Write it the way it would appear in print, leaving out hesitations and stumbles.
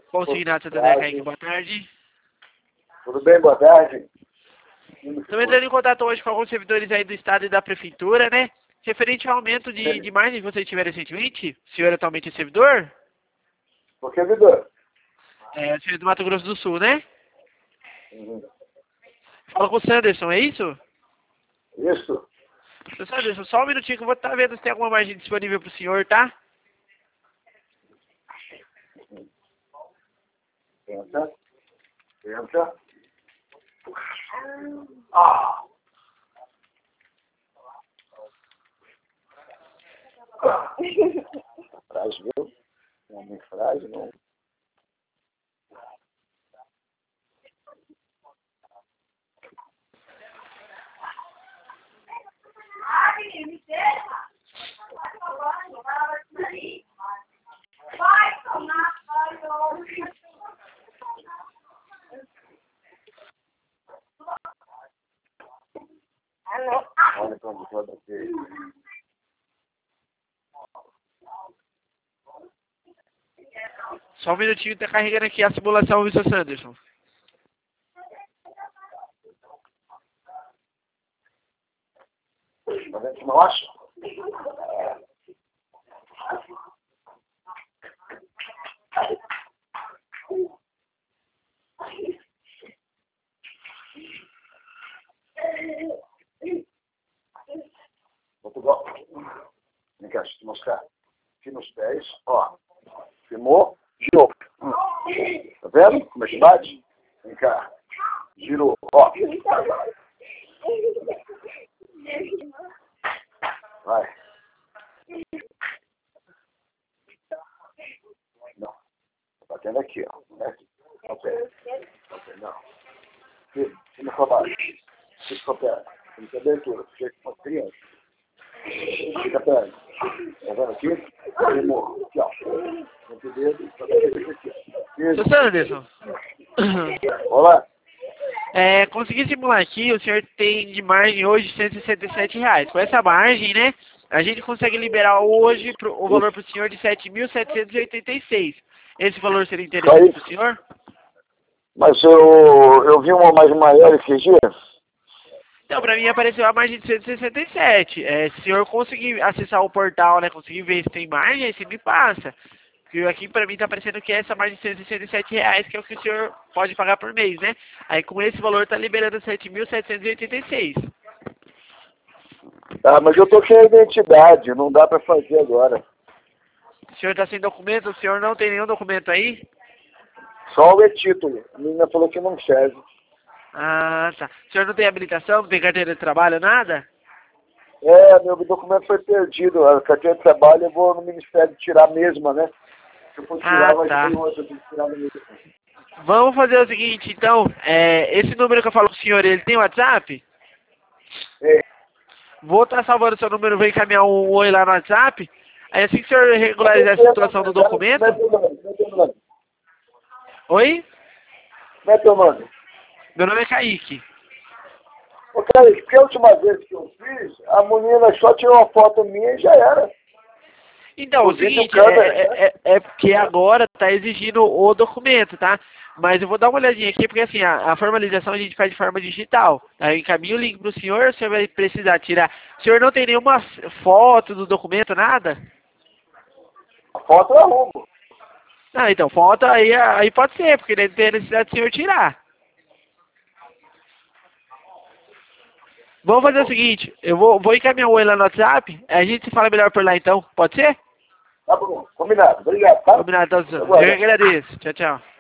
Consignado Santander Kaique, boa tarde. Tudo bem, boa tarde. Estou entrando em contato hoje com alguns servidores aí do Estado e da Prefeitura, né? Referente ao aumento de margem que vocês tiveram recentemente. O senhor atualmente é servidor? O servidor? É, o senhor do Mato Grosso do Sul, né? Uhum. Fala com o Sanderson, é isso? Isso. Seu Sanderson, só um minutinho que eu vou estar vendo se tem alguma margem disponível para o senhor, tá? Tenta. Tenta. Ah! Frágil, viu? Um homem frágil, não. Olha para onde pode bater. Só um minutinho, tá carregando aqui a simulação, viu, seu Sanderson? Tá vendo que não acha? Muito bom. Vem cá, deixa eu te mostrar. Aqui nos pés, ó. Firmou, girou. Tá vendo como é que bate? Vem cá. Girou, ó. Vai. Não. Tá batendo aqui, ó. Né? Ok. Ok, não. Fica pra baixo. Fica pra perto. Fica abertura. Fica com a criança. Fica perto. Tá vendo aqui? Firmou. Aqui, ó. Com o dedo, tá vendo aqui, ó. Seu Sanderson. Olá. Consegui simular aqui, o senhor tem de margem hoje R$167. Com essa margem, né, a gente consegue liberar hoje o valor para o senhor de 7.786. Esse valor seria interessante para o senhor? Mas eu vi uma mais maior esses dias. Então, para mim apareceu a margem de 167. Se o senhor conseguir acessar o portal, né, conseguir ver se tem margem, aí você me passa. Porque aqui para mim tá aparecendo que é essa margem de R$167, que é o que o senhor pode pagar por mês, né? Aí com esse valor tá liberando 7.786. Tá, mas eu tô sem a identidade, não dá pra fazer agora. O senhor tá sem documento? O senhor não tem nenhum documento aí? Só o e-título. A menina falou que não serve. Ah, tá. O senhor não tem habilitação, não tem carteira de trabalho, nada? Meu documento foi perdido. A carteira de trabalho eu vou no Ministério tirar a mesma, né? Se eu for tirar, vai Tá. ter outra, eu tenho que tirar no mesmo. Vamos fazer o seguinte, então. Esse número que eu falo com o senhor, ele tem WhatsApp? É. Vou estar salvando o seu número, vou encaminhar um oi lá no WhatsApp. Aí assim que o senhor regularizar a situação do documento... Como é teu nome? Oi? Como é teu nome? Meu nome é Kaique. Ô, cara, porque a última vez que eu fiz, a menina só tirou uma foto minha e já era. Então, o seguinte, é porque agora tá exigindo o documento, tá? Mas eu vou dar uma olhadinha aqui, porque assim, a formalização a gente faz de forma digital. Tá? Eu encaminho o link pro senhor, o senhor vai precisar tirar. O senhor não tem nenhuma foto do documento, nada? A foto eu arrumo. Não, então, foto aí pode ser, porque deve ter necessidade do senhor tirar. Vamos fazer o seguinte, eu vou encaminhar o oi lá no WhatsApp, a gente se fala melhor por lá então, pode ser? Tá bom, combinado. Obrigado, tá? Combinado, então, senhor. Eu agradeço. Tchau, tchau.